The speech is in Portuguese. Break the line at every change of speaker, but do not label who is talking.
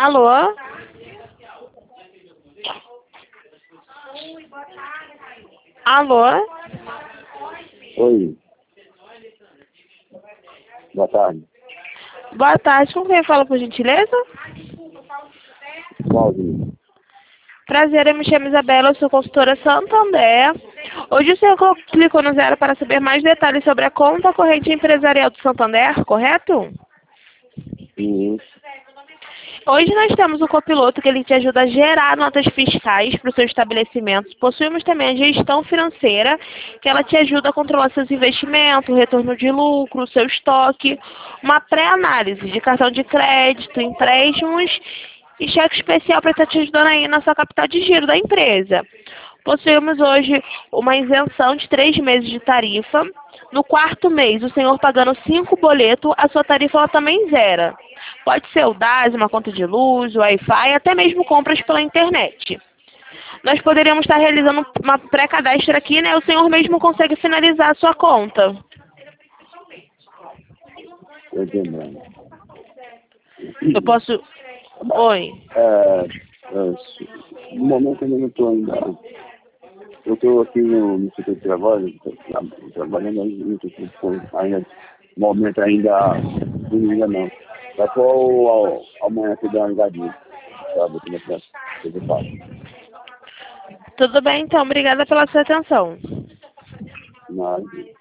Alô? Alô?
Oi. Boa tarde.
Boa tarde, com quem fala, por gentileza?
Valdir.
Prazer, eu me chamo Isabela, eu sou consultora Santander. Hoje o senhor clicou no zero para saber mais detalhes sobre a conta corrente empresarial do Santander, correto?
Sim.
Hoje nós temos o copiloto que ele te ajuda a gerar notas fiscais para o seu estabelecimento. Possuímos também a gestão financeira, que ela te ajuda a controlar seus investimentos, retorno de lucro, seu estoque, uma pré-análise de cartão de crédito, empréstimos e cheque especial para estar te ajudando aí na sua capital de giro da empresa. Possuímos hoje uma isenção de 3 meses de tarifa. No quarto mês, o senhor pagando 5 boletos, a sua tarifa ela também zera. Pode ser o DAS, uma conta de luz, Wi-Fi, até mesmo compras pela internet. Nós poderíamos estar realizando uma pré-cadastro aqui, né? O senhor mesmo consegue finalizar a sua conta.
Tô entendendo.
Eu posso... Oi.
No momento ainda não estou ainda. Eu estou aqui no setor de trabalho, trabalhando ainda, no momento ainda não. Só for amanhã que dá uma ligadinha, sabe? Como é que eu faço.
Tudo bem, então. Obrigada pela sua atenção.
Mas